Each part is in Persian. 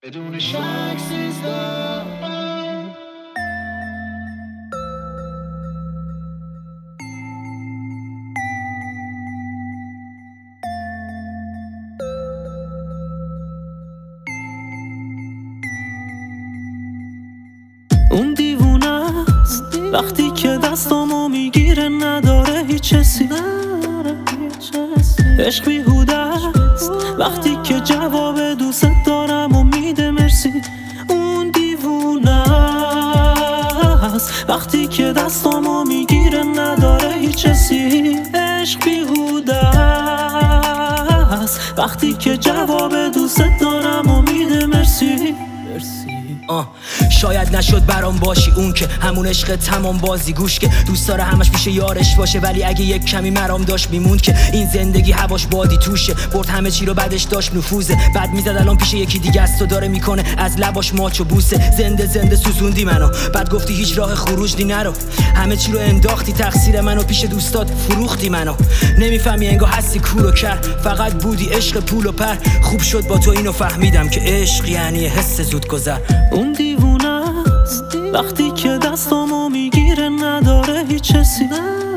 بدون شک سیزده. اون دیوونه است وقتی که دستامو میگیره نداره هیچ حسی. عشق بیهوده است وقتی که جواب دوست دارم و میده مرسی. اون دیوونه است وقتی که دستامو میگیره نداره هیچ حسی. عشق بیهوده است وقتی که جواب دوست دارم و میده مرسی. شاید نشد برام باشی اون که همون عشق تمام بازی گوش که دوست داره همش پیش یارش باشه، ولی اگه یک کمی مرام داشت میموند که این زندگی هواش بادی توشه. برد همه چی رو بعدش داشت نفوذه، بعد میزد الان پیش یکی دیگه است و داره میکنه از لباش ماچ و بوسه. زنده زنده سوزوندی منو، بعد گفتی هیچ راه خروج دی نرو. همه چی رو انداختی تقصیر منو، پیش دوستات فروختی منو. نمیفهمی انگار هستی کور و کر، فقط بودی عشق پول و پر. خوب شد با تو اینو فهمیدم که عشق یعنی حس زود گذر. اون دیوونه است وقتی که دستامو میگیره نداره هیچ حسی.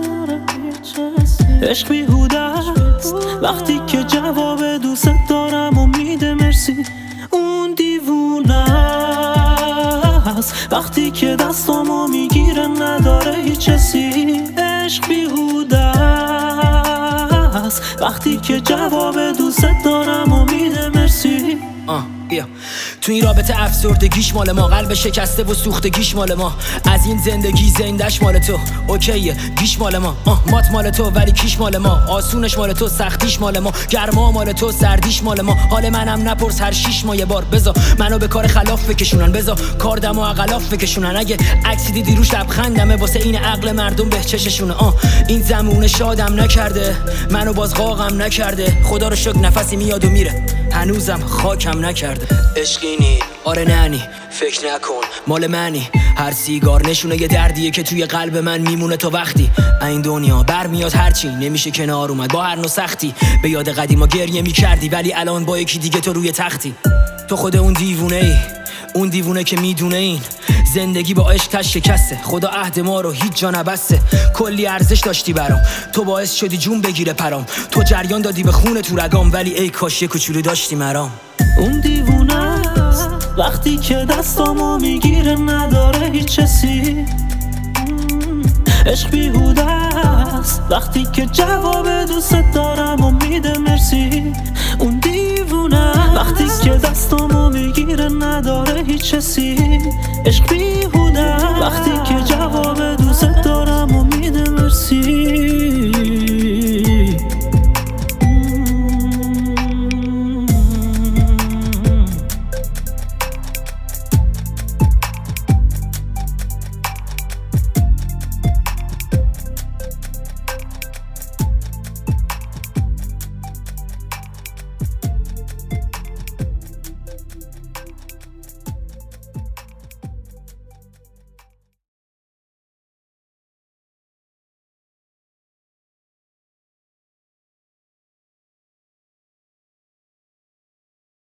عشق بیهوده است وقتی که جواب دوست دارم و میده مرسی. اون دیوونه است وقتی که دستامو میگیره نداره هیچ حسی. عشق بیهوده است وقتی که جواب دوست دارم و میده مرسی. تو این رابطه افسردگیش مال ما، قلب شکسته و سوختگیش مال ما. از این زندگی زندش مال تو، اوکیه گیش مال ما. مات مال تو ولی کیش مال ما. آسونش مال تو سختیش مال ما. گرما مال تو سردیش مال ما. حال منم نپرس هر 6 ماه یه بار. بذار منو به کار خلاف بکشونن، بذار کار دمو عقلاف بکشونن. اگه عکسی دیدی روش لبخندمه واسه این عقل مردم به چششونه. این زمونه شادم نکرده، منو باز قاقم نکرده. خدا رو شکر نفسی میاد و میره، هنوزم خاکم نکرده. عشقینی آره ننی فکر نکن مال منی. هر سیگار نشونه یه دردیه که توی قلب من میمونه تا وقتی این دنیا برمیاد هرچی نمیشه کنار اومد با هر نوع سختی. به یاد قدیما گریه میکردی ولی الان با یکی دیگه تو روی تختی. تو خود اون دیوونه ای، اون دیوونه که میدونه این زندگی با عشق تش شکسته. خدا عهد ما رو هیچ جا نبسته. کلی ارزش داشتی برام، تو باعث شدی جون بگیره پرام. تو جریان دادی به خون تو رگام، ولی ای کاش یه کوچولو داشتی مرام. اون دیوونه است وقتی که دستامو میگیره نداره هیچ حسی. عشق بیهوده است وقتی که جواب دوست دارم و میده مرسی. اون دیوونه وقتی که دستامو میگیره نداره هیچ حسی. عشق بیهوده وقتی